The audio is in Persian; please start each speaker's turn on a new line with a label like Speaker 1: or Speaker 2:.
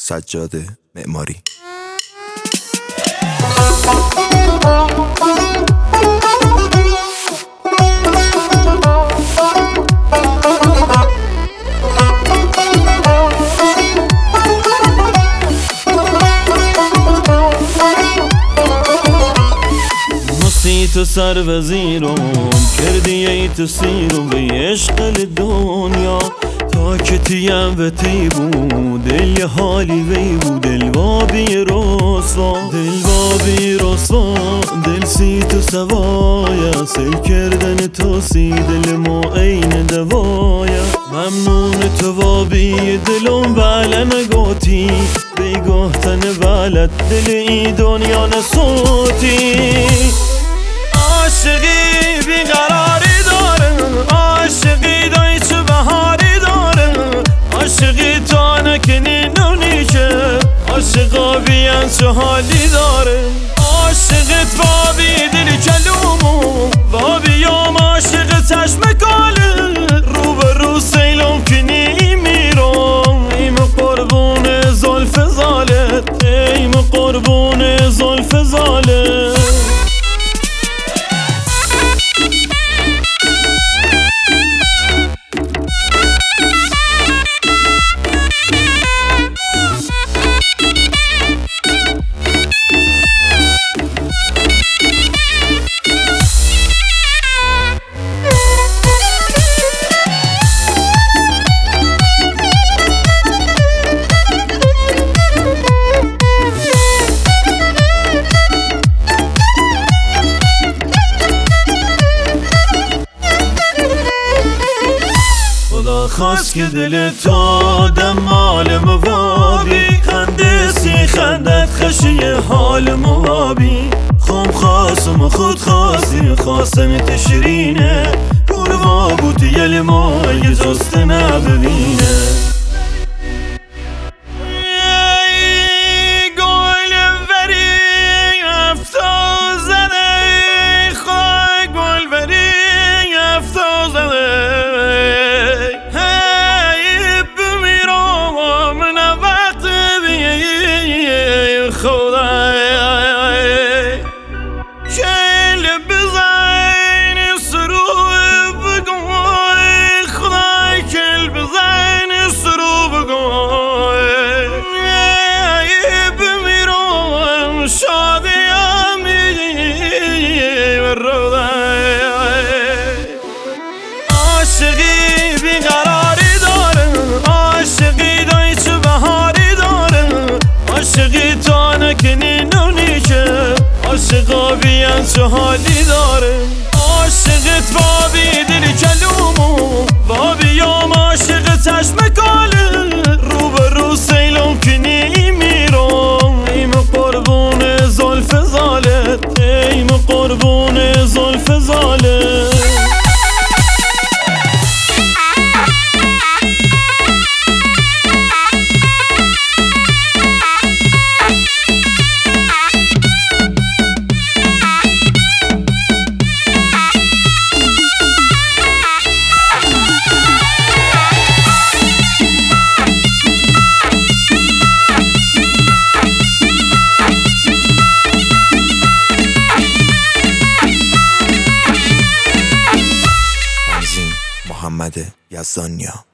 Speaker 1: سجاد معماری.
Speaker 2: تو سر وزیرم کردی ای تو سیرم به عشق دنیا تا که تیم و تی بود دل یه حالی وی بود دل وابی رسوا دل سی تو سوایا سل کردن تو سی دل ما این دوایا ممنون تو وابی دلم بله نگاتی بگاهتن بلد دل ای دنیا نسوتی عاشقی بیقراری داره عاشقی دایی چه بهاری داره عاشقی تا نکنی نونی که عاشقا بیان چه حالی داره عاشقت بابی دلی کلومو بابی یام عاشق چشم کاله رو به رو سیلم کنی میرم ایم قربون زلف زالت ایم قربون زلف زالت خواست که دل تو دم مال موابی خنده سی خندت خشی حال موابی خم خواستم و خود خواستی خواستم تشرینه گروا بودی یل مای جست نببینه عاشقی بیقراری داره عاشقی دایی چه بهاری داره عاشقی تا نکنی نونی که عاشقا بیان چه حالی داره عاشقت بابی دلی کلومو بابی یام عاشق چشم کاله رو به رو سیلم کنی میرم ایم قربون زلف زالت ایم قربون زلف زالت
Speaker 1: محمد یزدانیا.